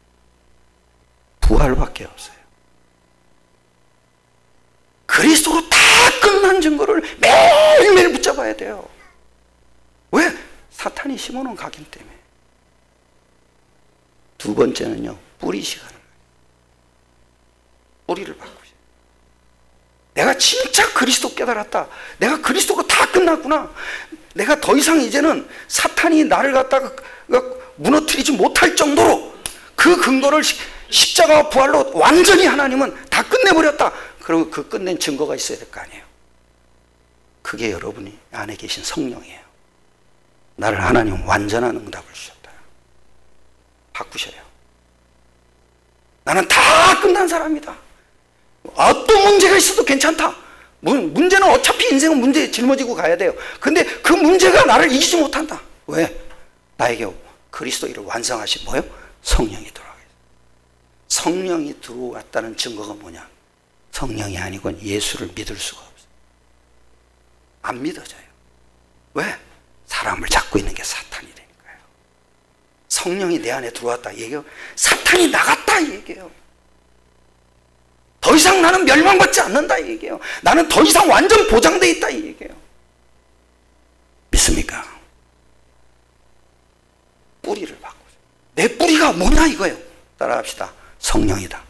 부활밖에 없어요. 그리스도로 다 끝난 증거를 매일매일 붙잡아야 돼요. 왜? 사탄이 심어놓은 각인 때문에. 두 번째는요, 뿌리시가는 거예요. 뿌리를 바꾸셔요. 내가 진짜 그리스도 깨달았다. 내가 그리스도로 다 끝났구나. 내가 더 이상 이제는 사탄이 나를 갖다가 무너뜨리지 못할 정도로 그 근거를 십자가와 부활로 완전히 하나님은 다 끝내버렸다. 그리고 그 끝낸 증거가 있어야 될 거 아니에요. 그게 여러분이 안에 계신 성령이에요. 나를 하나님 완전한 응답을 주셨다. 바꾸셔요. 나는 다 끝난 사람이다. 어떤 문제가 있어도 괜찮다. 문제는 어차피 인생은 문제에 짊어지고 가야 돼요. 근데 그 문제가 나를 이기지 못한다. 왜? 나에게 그리스도를 완성하신 뭐예요? 성령이 들어와요. 성령이 들어왔다는 증거가 뭐냐? 성령이 아니고 예수를 믿을 수가 없어요. 안 믿어져요. 왜? 사람을 잡고 있는 게 사탄이 되니까요. 성령이 내 안에 들어왔다 얘기해요. 사탄이 나갔다 얘기해요. 더 이상 나는 멸망받지 않는다 얘기해요. 나는 더 이상 완전 보장되어 있다 얘기해요. 믿습니까? 뿌리를 바꾸죠. 내 뿌리가 뭐냐 이거예요. 따라합시다. 성령이다.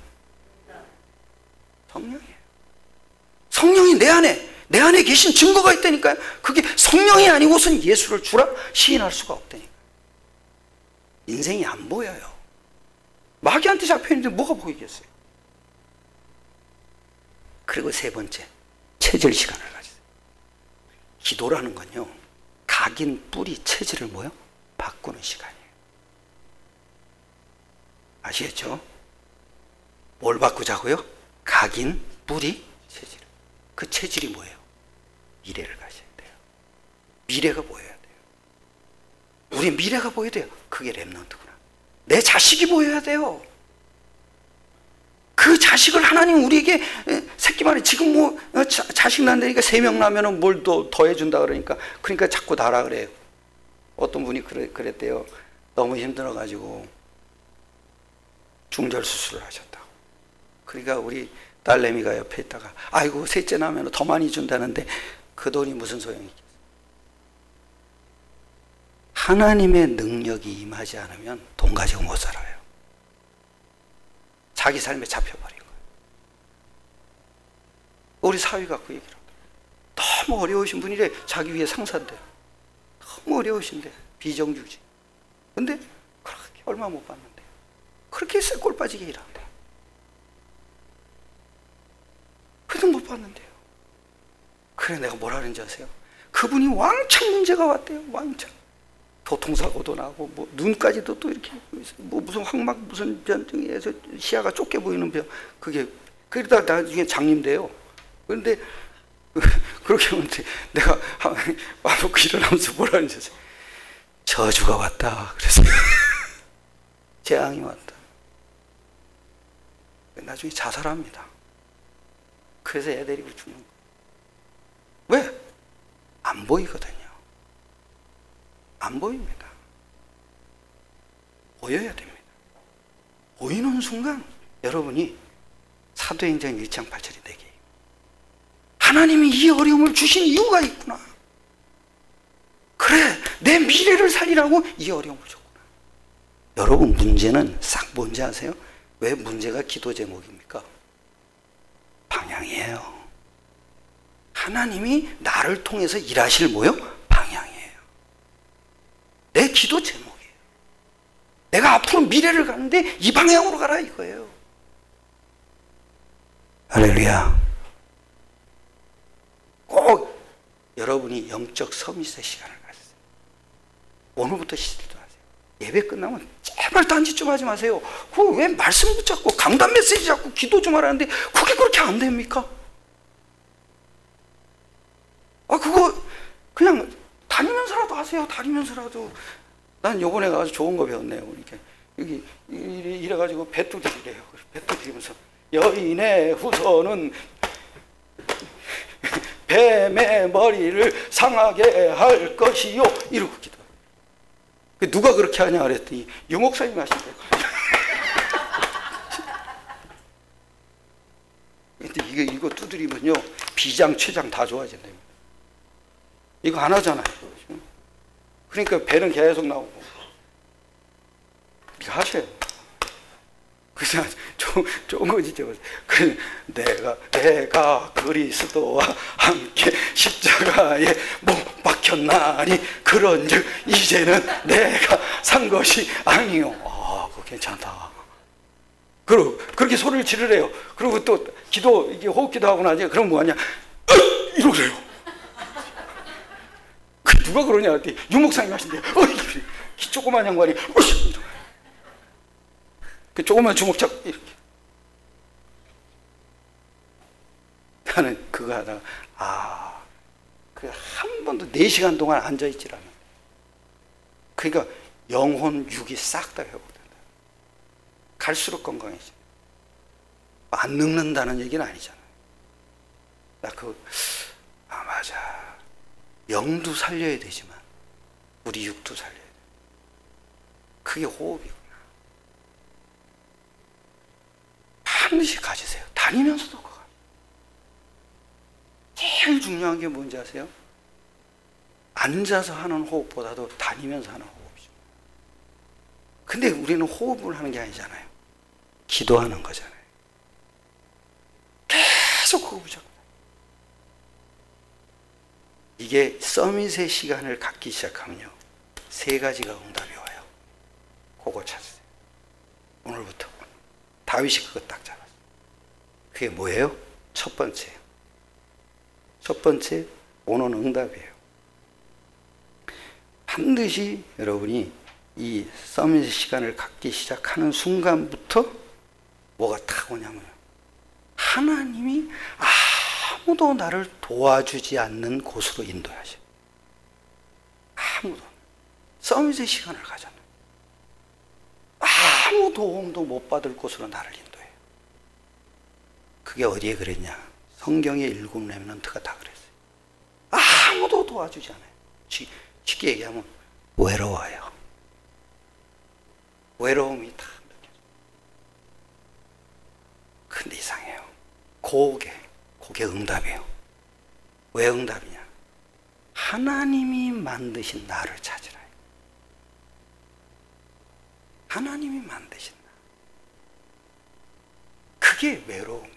성령이에요. 성령이 내 안에 계신 증거가 있다니까요. 그게 성령이 아니고선 예수를 주라 시인할 수가 없다니까요. 인생이 안 보여요. 마귀한테 잡혀있는데 뭐가 보이겠어요? 그리고 세 번째, 체질 시간을 가지세요. 기도라는 건요, 각인 뿌리 체질을 뭐요? 바꾸는 시간이에요. 아시겠죠? 뭘 바꾸자고요? 각인 뿌리 체질. 그 체질이 뭐예요? 미래를 가셔야 돼요. 미래가 보여야 돼요. 우리 미래가 보여야 돼요. 그게 렘넌트구나. 내 자식이 보여야 돼요. 그 자식을 하나님 우리에게 새끼 말이 지금 뭐 자식 낳는다니까 3명 나면은 뭘 더 해준다 그러니까 자꾸 나라 그래요. 어떤 분이 그랬대요. 너무 힘들어가지고 중절 수술을 하셨다고. 그러니까 우리 딸내미가 옆에 있다가 아이고 셋째 나면 더 많이 준다는데 그 돈이 무슨 소용이 있겠어요. 하나님의 능력이 임하지 않으면 돈 가지고 못 살아요. 자기 삶에 잡혀버린 거예요. 우리 사위가 그 얘기를 하더라고요. 너무 어려우신 분이래. 자기 위에 상사인데 너무 어려우신데 비정규직. 근데 그렇게 얼마 못 받는데 그렇게 쎄꼴 빠지게 일한대. 그래도 못 받는데요. 그래 내가 뭐라 그런지 아세요? 그분이 왕창 문제가 왔대요. 왕창. 교통사고도 나고 뭐 눈까지도 또 이렇게 뭐 무슨 확막 무슨 변증에서 시야가 좁게 보이는 병. 그게 그러다 나중에 장님돼요. 그런데 그렇게 하는데 내가 와놓고 일어나면서 뭐라 그런지 아세요? 저주가 왔다. 그래서 재앙이 왔다. 나중에 자살합니다. 그래서 애 데리고 죽는 거예요. 왜? 안 보이거든요. 안 보입니다. 보여야 됩니다. 보이는 순간 여러분이 사도행전 1장 8절이 되게 하나님이 이 어려움을 주신 이유가 있구나. 그래 내 미래를 살리라고 이 어려움을 줬구나. 여러분 문제는 싹 뭔지 아세요? 왜 문제가 기도 제목입니까? 방향이에요. 하나님이 나를 통해서 일하실 뭐요? 방향이에요. 내 기도 제목이에요. 내가 앞으로 미래를 가는데 이 방향으로 가라 이거예요. 할렐루야. 꼭 여러분이 영적 서밋의 시간을 가지세요. 오늘부터 시작도 하세요. 예배 끝나면 제발 딴짓 좀 하지 마세요. 그거 왜 말씀 붙잡고 강단 메시지 잡고 기도 좀 하라는데 그게 그렇게 안 됩니까? 그거 그냥 다니면서라도 하세요. 다니면서라도. 난 요번에 가서 좋은 거 배웠네요. 이렇게 여기 이래가지고 배뚜기래요. 배뚜기면서 여인의 후손은 뱀의 머리를 상하게 할 것이요. 이러고 기도. 누가 그렇게 하냐 그랬더니 유목사님이 하신대요. 근데 이거 두드리면요 비장, 췌장 다 좋아진답니다. 이거 안 하잖아요. 그러니까 배는 계속 나오고. 이거 하셔요. 그냥 좋은 거 진짜. 내가 그리스도와 함께 십자가에 못 박혔나니 그런즉 이제는 내가 산 것이 아니요. 그거 괜찮다. 그리고 그렇게 소리를 지르래요. 그리고 또 기도 이게 호흡기도 하고 나지. 그럼 뭐하냐? 이러래요. 누가 그러냐 그랬더니 유목사님 하신대요. 조그만 양반이 그 조그만 주먹 잡고 이렇게. 나는 그거 하다가 그 한 번도 4시간 동안 앉아있질 않아. 그러니까 영혼, 육이 싹 다 회복된다. 갈수록 건강해져. 안 늙는다는 얘기는 아니잖아. 맞아. 영도 살려야 되지만 우리 육도 살려야 돼. 그게 호흡이구나. 반드시 가지세요. 다니면서도 그거. 제일 중요한 게 뭔지 아세요? 앉아서 하는 호흡보다도 다니면서 하는 호흡이죠. 근데 우리는 호흡을 하는 게 아니잖아요. 기도하는 거잖아요. 계속 호흡을 잡고. 이게 서밋의 시간을 갖기 시작하면요, 3가지가 응답이 와요. 그거 찾으세요. 오늘부터. 다윗이 그거 딱 잡았어요. 그게 뭐예요? 첫 번째, 오는 응답이에요. 반드시 여러분이 이 서밋의 시간을 갖기 시작하는 순간부터 뭐가 딱 오냐면, 하나님이 아무도 나를 도와주지 않는 곳으로 인도하셔. 아무도. 서밋의 시간을 가잖아. 아무 도움도 못 받을 곳으로 나를 인도해요. 그게 어디에 그랬냐? 성경의 7 렘넌트가 다 그랬어요. 아무도 도와주지 않아요. 쉽게 얘기하면 외로워요. 외로움이 다 느껴져요. 근데 이상해요. 그게 응답이에요. 왜 응답이냐? 하나님이 만드신 나를 찾으라. 하나님이 만드신 나. 그게 외로움이에요.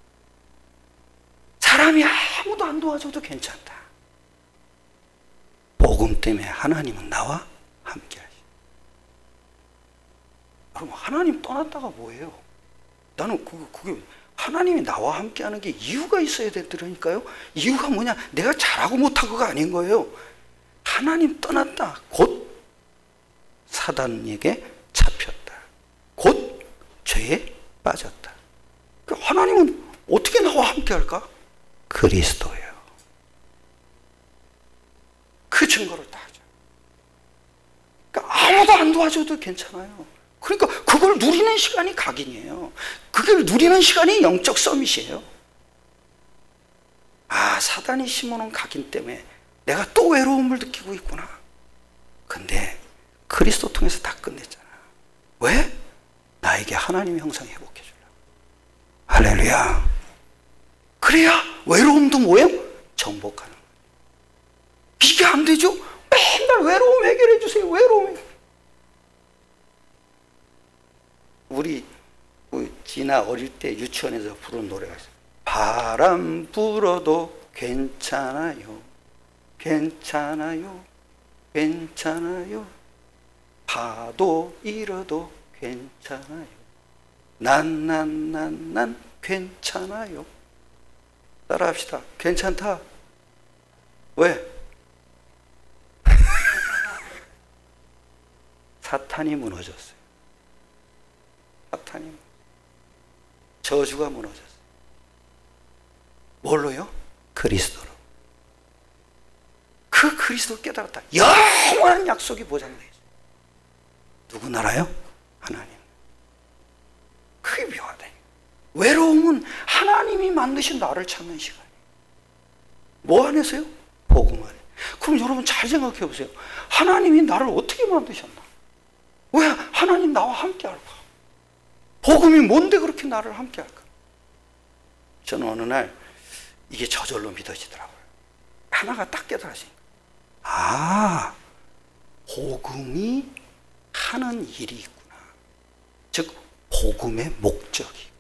사람이 아무도 안 도와줘도 괜찮다. 복음 때문에 하나님은 나와 함께 하시. 그럼 하나님 떠났다가 뭐예요? 나는 그게 하나님이 나와 함께 하는 게 이유가 있어야 되더라니까요. 이유가 뭐냐? 내가 잘하고 못하고가 아닌 거예요. 하나님 떠났다. 곧 사단에게 잡혔다. 곧 죄에 빠졌다. 하나님은 어떻게 나와 함께 할까? 그리스도예요. 그 증거를 다 하죠. 그러니까 아무도 안 도와줘도 괜찮아요. 그러니까 그걸 누리는 시간이 각인이에요. 그걸 누리는 시간이 영적 서밋이에요. 사단이 심어놓은 각인 때문에 내가 또 외로움을 느끼고 있구나. 근데 그리스도 통해서 다 끝냈잖아. 왜? 나에게 하나님의 형상이 회복해 주려고. 할렐루야. 그래야 외로움도 뭐예요? 정복하는 거예요. 이게 안 되죠? 맨날 외로움 해결해 주세요. 외로움 해결. 우리 지나 어릴 때 유치원에서 부른 노래가 있어요. 바람 불어도 괜찮아요. 괜찮아요. 괜찮아요. 파도 일어도 괜찮아요. 난 괜찮아요. 따라합시다. 괜찮다. 왜? 사탄이 무너졌어요. 사탄이 저주가 무너졌어요. 뭘로요? 그리스도로. 그 그리스도 깨달았다. 영원한 약속이 보장되어 있어요. 누구 나라요? 하나님. 그게 묘하다. 외로움은 하나님이 만드신 나를 찾는 시간이에요. 뭐 안에서요? 복음 안에. 그럼 여러분 잘 생각해 보세요. 하나님이 나를 어떻게 만드셨나? 왜 하나님 나와 함께 할까? 복음이 뭔데 그렇게 나를 함께 할까? 저는 어느 날 이게 저절로 믿어지더라고요. 하나가 딱 깨달아지니까. 복음이 하는 일이 있구나. 즉 복음의 목적이.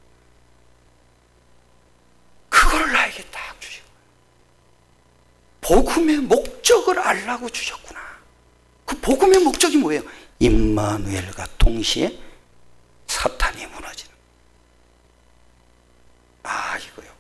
그걸 나에게 딱 주신 거예요. 복음의 목적을 알라고 주셨구나. 그 복음의 목적이 뭐예요? 임마누엘과 동시에 사탄이 무너지는. 이거요.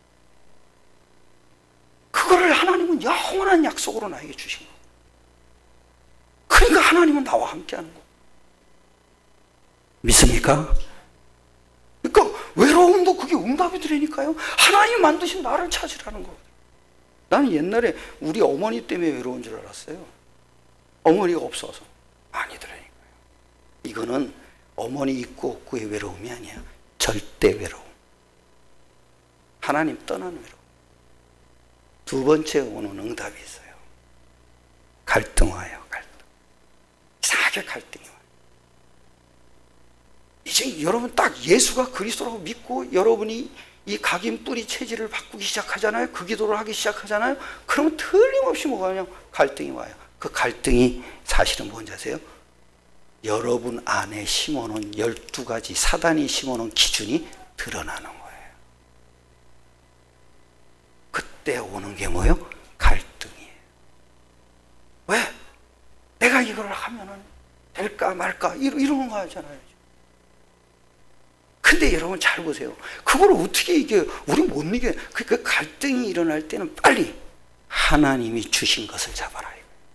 그거를 하나님은 영원한 약속으로 나에게 주신 거예요. 그러니까 하나님은 나와 함께 하는 거예요. 믿습니까? 그러니까 외로움도 그게 응답이 되라니까요. 하나님 만드신 나를 찾으라는 거거든요. 나는 옛날에 우리 어머니 때문에 외로운 줄 알았어요. 어머니가 없어서. 아니더라니까요. 이거는 어머니 있고 없고의 외로움이 아니야. 절대 외로움. 하나님 떠난 외로움. 두 번째 오는 응답이 있어요. 갈등 와요. 갈등. 이상하게 갈등이 와요. 이제 여러분 딱 예수가 그리스도라고 믿고 여러분이 이 각인뿌리 체질을 바꾸기 시작하잖아요. 그 기도를 하기 시작하잖아요. 그러면 틀림없이 뭐가 그냥 갈등이 와요. 그 갈등이 사실은 뭔지 아세요? 여러분 안에 심어놓은 12가지 사단이 심어놓은 기준이 드러나는 거예요. 그때 오는 게 뭐예요? 갈등이에요. 왜? 내가 이걸 하면은 될까 말까 이런 거 하잖아요. 근데 여러분 잘 보세요. 그걸 어떻게 이겨? 우리 못 이겨. 그 갈등이 일어날 때는 빨리 하나님이 주신 것을 잡아라.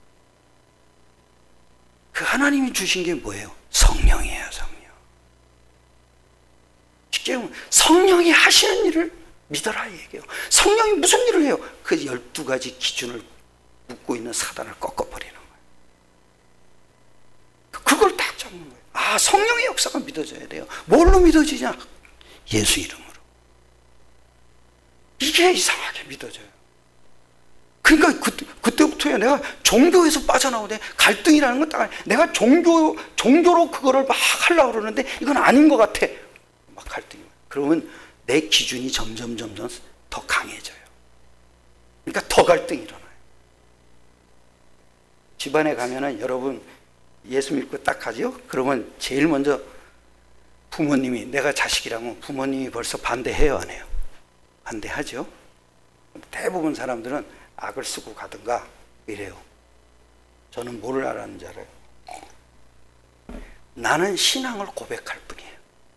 그 하나님이 주신 게 뭐예요? 성령이에요, 성령. 쉽게 보면 성령이 하시는 일을 믿어라 얘기해요. 성령이 무슨 일을 해요? 그 12가지 기준을 묶고 있는 사단을 꺾어버리는 거예요. 그걸 딱 잡는 거예요. 아, 성령의 역사가 믿어져야 돼요. 뭘로 믿어지냐? 예수 이름으로. 이게 이상하게 믿어져요. 그러니까 그때부터야 내가 종교에서 빠져나오는데 갈등이라는 건 딱 내가 종교로 그거를 막 하려고 그러는데 이건 아닌 것 같아. 막 갈등이. 그러면 내 기준이 점점 더 강해져요. 그러니까 더 갈등이 일어나요. 집안에 가면은 여러분 예수 믿고 딱 가죠? 그러면 제일 먼저 부모님이, 내가 자식이라면 부모님이 벌써 반대해요, 안 해요? 반대하죠? 대부분 사람들은 악을 쓰고 가든가 이래요. 저는 뭘 알았는지 알아요? 나는 신앙을 고백할 뿐이에요.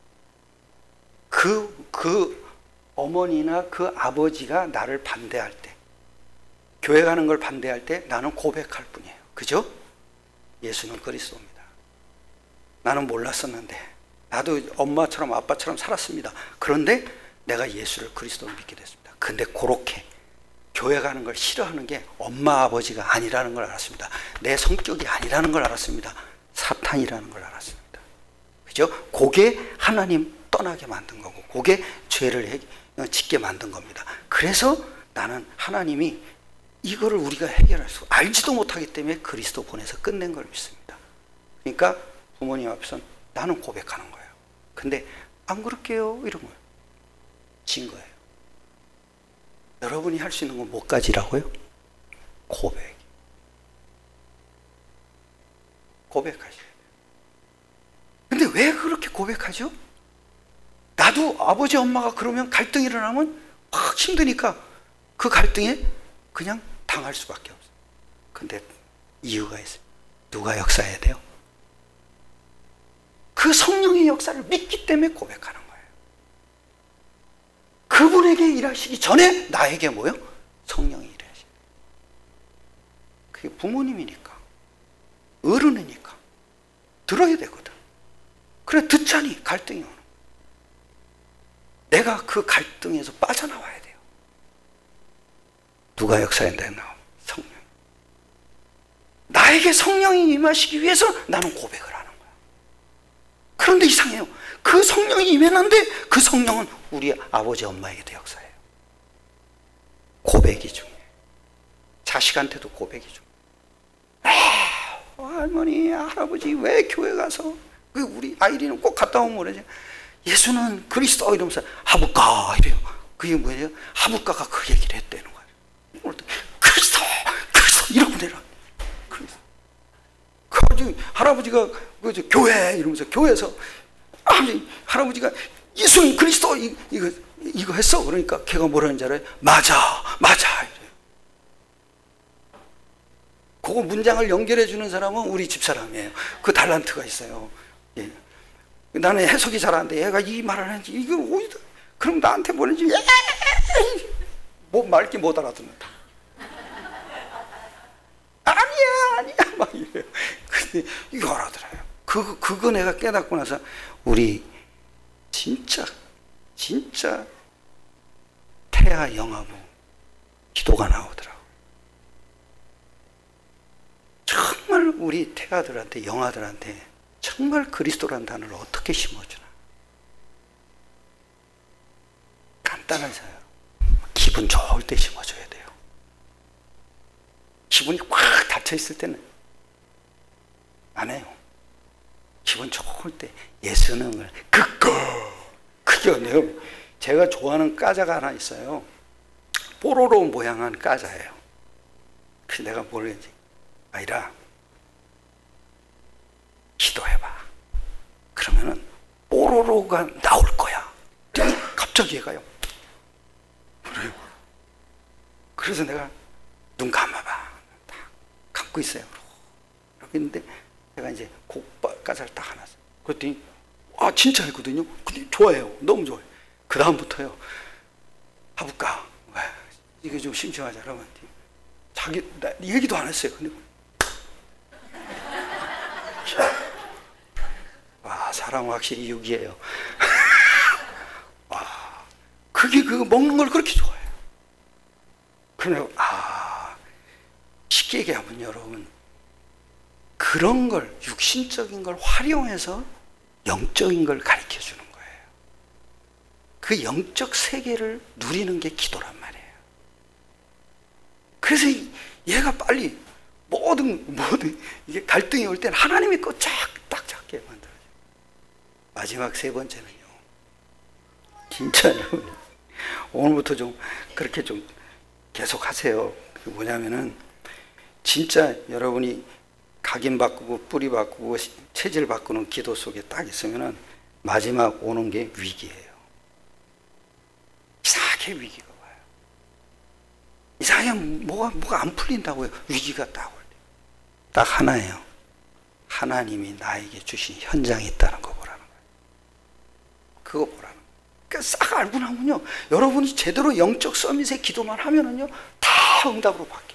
그 어머니나 그 아버지가 나를 반대할 때, 교회 가는 걸 반대할 때 나는 고백할 뿐이에요. 그죠? 예수는 그리스도입니다. 나는 몰랐었는데 나도 엄마처럼 아빠처럼 살았습니다. 그런데 내가 예수를 그리스도로 믿게 됐습니다. 근데 그렇게 교회 가는 걸 싫어하는 게 엄마 아버지가 아니라는 걸 알았습니다. 내 성격이 아니라는 걸 알았습니다. 사탄이라는 걸 알았습니다. 그죠? 그게 하나님 떠나게 만든 거고 그게 죄를 짓게 만든 겁니다. 그래서 나는 하나님이 이거를 우리가 해결할 수 알지도 못하기 때문에 그리스도 보내서 끝낸 걸 믿습니다. 그러니까 부모님 앞에서 나는 고백하는 거예요. 근데 안 그럴게요 이런 거예요. 진 거예요. 여러분이 할 수 있는 건 뭐까지라고요? 고백. 고백하셔야 돼요. 근데 왜 그렇게 고백하죠? 나도 아버지 엄마가 그러면 갈등이 일어나면 확 힘드니까 그 갈등에 그냥 당할 수밖에 없어요. 근데 이유가 있어요. 누가 역사해야 돼요? 그 성령의 역사를 믿기 때문에 고백하는 거예요. 그분에게 일하시기 전에 나에게 뭐요? 성령이 일하시는 거예요. 그게 부모님이니까 어른이니까 들어야 되거든. 그래 듣자니 갈등이 오는 거예요. 내가 그 갈등에서 빠져나와야 돼요. 누가 역사한다? 성령. 나에게 성령이 임하시기 위해서 나는 고백을 하는 거야. 그런데 이상해요. 그 성령이 임했는데 그 성령은 우리 아버지 엄마에게도 역사해요. 고백이 중요해요. 자식한테도 고백이 중요해요. 할머니, 할아버지 왜 교회 가서 우리 아이리는 꼭 갔다 오면 그러지. 예수는 그리스도 이러면서 하부까 이래요. 그게 뭐예요? 하부까가 그 얘기를 했다는 거예요. 그리스도 이러고 내려. 그리스도. 그 할아버지가 교회 이러면서 교회에서 할아버지가 예수는 그리스도 이거 했어. 그러니까 걔가 뭐라는지 알아요? 맞아 이래요. 그거 문장을 연결해 주는 사람은 우리 집사람이에요. 그 달란트가 있어요. 예. 나는 해석이 잘 안 돼. 얘가 이 말을 하는지 이거 어디다? 그럼 나한테 보내지. 뭐 말기 못 알아듣는다. 아니야 막 이래요. 근데 이거 알아들어요. 그거 내가 깨닫고 나서 우리 진짜 진짜 태아 영아부 기도가 나오더라고요. 정말 우리 태아들한테, 영아들한테 정말 그리스도란 단어를 어떻게 심어주나. 간단하잖아요. 기분 좋을 때 심어줘야 돼요. 기분이 확 닫혀있을 때는 안 해요. 기분 좋을 때 예수능을 크게 언니요. 제가 좋아하는 까자가 하나 있어요. 뽀로로 모양한 까자예요. 그래서 내가 뭘 했지? 아이라, 기도해봐. 그러면은 뽀로로가 나올 거야. 갑자기 얘가요. 그래요. 그래서 내가 눈 감아봐. 딱 감고 있어요. 이렇게 있는데 제가 이제 곡까지를 딱 하나 써. 그랬더니 진짜 했거든요. 근데 좋아해요. 너무 좋아해요. 그 다음부터요. 해볼까? 이게 좀 심심하잖아. 그러면 자기 나 얘기도 안 했어요. 근데 와, 사람 확실히 육이에요. 와, 그게 먹는 걸 그렇게 좋아해요. 그러면 쉽게 얘기하면 여러분, 그런 걸, 육신적인 걸 활용해서 영적인 걸 가르쳐 주는 거예요. 그 영적 세계를 누리는 게 기도란 말이에요. 그래서 얘가 빨리 모든 이게 갈등이 올 때는 하나님이 꼭 딱 잡게 만들어요. 마지막 세 번째는요. 진짜 여러분, 오늘부터 좀 그렇게 좀 계속 하세요. 그게 뭐냐면은 진짜 여러분이 각인 바꾸고 뿌리 바꾸고 체질 바꾸는 기도 속에 딱 있으면은 마지막 오는 게 위기예요. 이상하게 위기가 와요. 이상하게 뭐가 안 풀린다고요. 위기가 딱 올 때. 딱 하나예요. 하나님이 나에게 주신 현장이 있다는 거 보라는 거예요. 그거 보라는 거예요. 그러니까 싹 알고 나면요, 여러분이 제대로 영적 서밋의 기도만 하면은요, 다 응답으로 바뀌어요.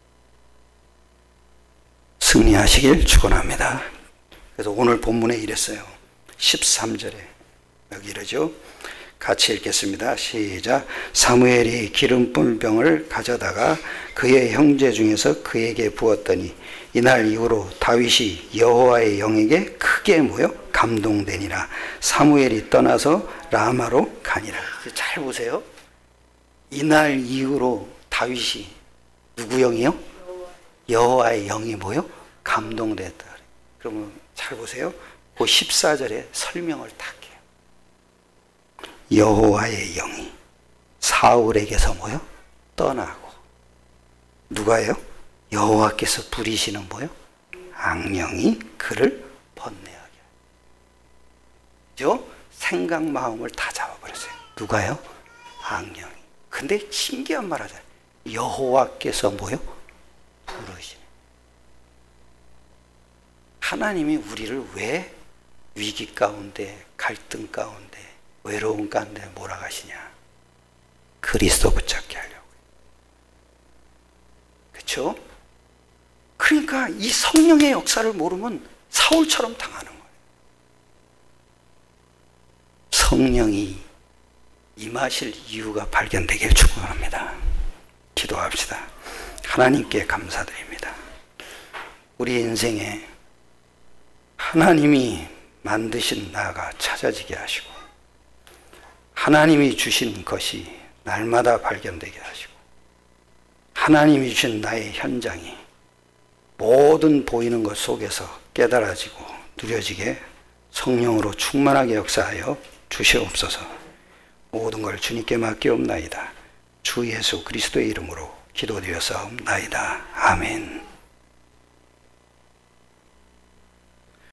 승리하시길 축원합니다. 그래서 오늘 본문에 이랬어요. 13절에 여기 이러죠. 같이 읽겠습니다. 시작. 사무엘이 기름뿐 병을 가져다가 그의 형제 중에서 그에게 부었더니 이날 이후로 다윗이 여호와의 영에게 크게 모여 감동되니라. 사무엘이 떠나서 라마로 가니라. 잘 보세요. 이날 이후로 다윗이 누구 영이요? 여호와의 영이 뭐요? 감동됐다. 그러면 잘 보세요. 그 14절에 설명을 딱 해요. 여호와의 영이 사울에게서 뭐요? 떠나고. 누가요? 여호와께서 부리시는 뭐요? 악령이 그를 번뇌하게. 그죠? 생각 마음을 다 잡아버렸어요. 누가요? 악령이. 근데 신기한 말 하잖아요. 여호와께서 뭐요? 부르시네. 하나님이 우리를 왜 위기 가운데, 갈등 가운데, 외로움 가운데 몰아가시냐? 그리스도 붙잡게 하려고. 그렇죠? 그러니까 이 성령의 역사를 모르면 사울처럼 당하는 거예요. 성령이 임하실 이유가 발견되길 축원합니다. 기도합시다. 하나님께 감사드립니다. 우리 인생에 하나님이 만드신 나가 찾아지게 하시고 하나님이 주신 것이 날마다 발견되게 하시고 하나님이 주신 나의 현장이 모든 보이는 것 속에서 깨달아지고 누려지게 성령으로 충만하게 역사하여 주시옵소서. 모든 걸 주님께 맡기옵나이다. 주 예수 그리스도의 이름으로 기도드렸사옵나이다. 아멘.